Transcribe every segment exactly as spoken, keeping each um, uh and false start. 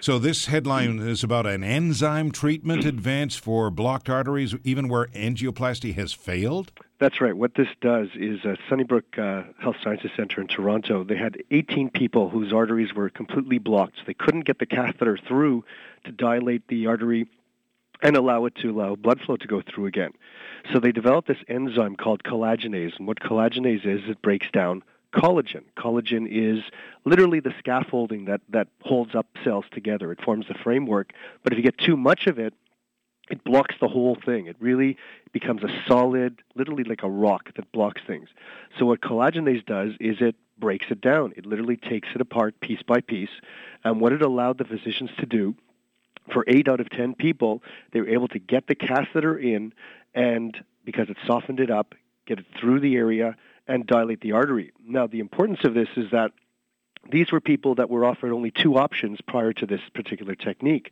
So this headline is about an enzyme treatment advance for blocked arteries, even where angioplasty has failed? That's right. What this does is uh, Sunnybrook uh, Health Sciences Center in Toronto, they had eighteen people whose arteries were completely blocked. So they couldn't get the catheter through to dilate the artery and allow it to allow blood flow to go through again. So they developed this enzyme called collagenase. And what collagenase is, it breaks down collagen. Collagen is literally the scaffolding that, that holds up cells together. It forms the framework. But if you get too much of it, it blocks the whole thing. It really becomes a solid, literally like a rock that blocks things. So what collagenase does is it breaks it down. It literally takes it apart piece by piece. And what it allowed the physicians to do, for eight out of ten people, they were able to get the catheter in and, because it softened it up, get it through the area and dilate the artery. Now, the importance of this is that these were people that were offered only two options prior to this particular technique: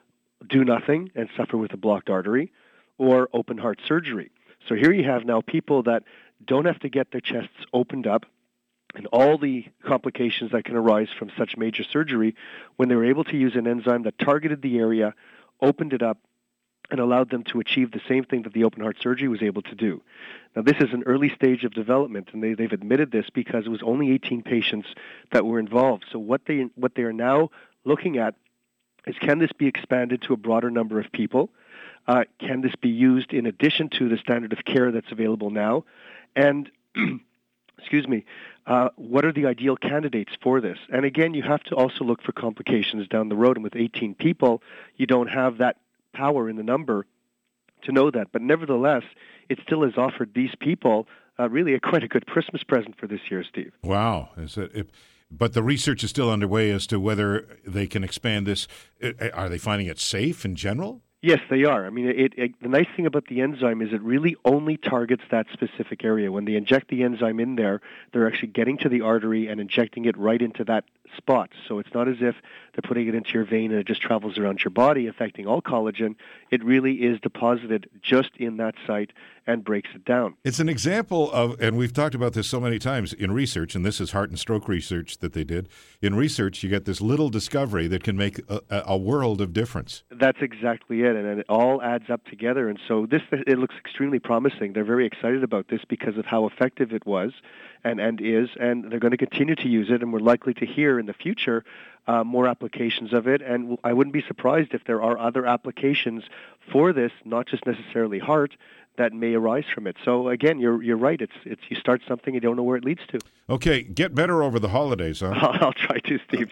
do nothing and suffer with a blocked artery, or open heart surgery. So here you have now people that don't have to get their chests opened up and all the complications that can arise from such major surgery, when they were able to use an enzyme that targeted the area, opened it up, and allowed them to achieve the same thing that the open heart surgery was able to do. Now, this is an early stage of development, and they, they've admitted this because it was only eighteen patients that were involved. So what they what they are now looking at is, can this be expanded to a broader number of people? Uh, can this be used in addition to the standard of care that's available now? And excuse me, uh, what are the ideal candidates for this? And again, you have to also look for complications down the road. And with eighteen people, you don't have that power in the number to know that. But nevertheless, it still has offered these people uh, really a quite a good Christmas present for this year, Steve. Wow. Is it, it, but the research is still underway as to whether they can expand this. Are they finding it safe in general? Yes, they are. I mean, it, it, the nice thing about the enzyme is it really only targets that specific area. When they inject the enzyme in there, they're actually getting to the artery and injecting it right into that spot. So it's not as if they're putting it into your vein and it just travels around your body, affecting all collagen. It really is deposited just in that site and breaks it down. It's an example of, and we've talked about this so many times in research, and this is heart and stroke research that they did. In research, you get this little discovery that can make a, a world of difference. That's exactly it, and it all adds up together. And so this, it looks extremely promising. They're very excited about this because of how effective it was and, and is, and they're going to continue to use it, and we're likely to hear in the future uh, more applications of it. And I wouldn't be surprised if there are other applications for this, not just necessarily heart, that may arise from it. So again, you're you're right. It's it's you start something, you don't know where it leads to. Okay, get better over the holidays, huh? I'll try to, Steve.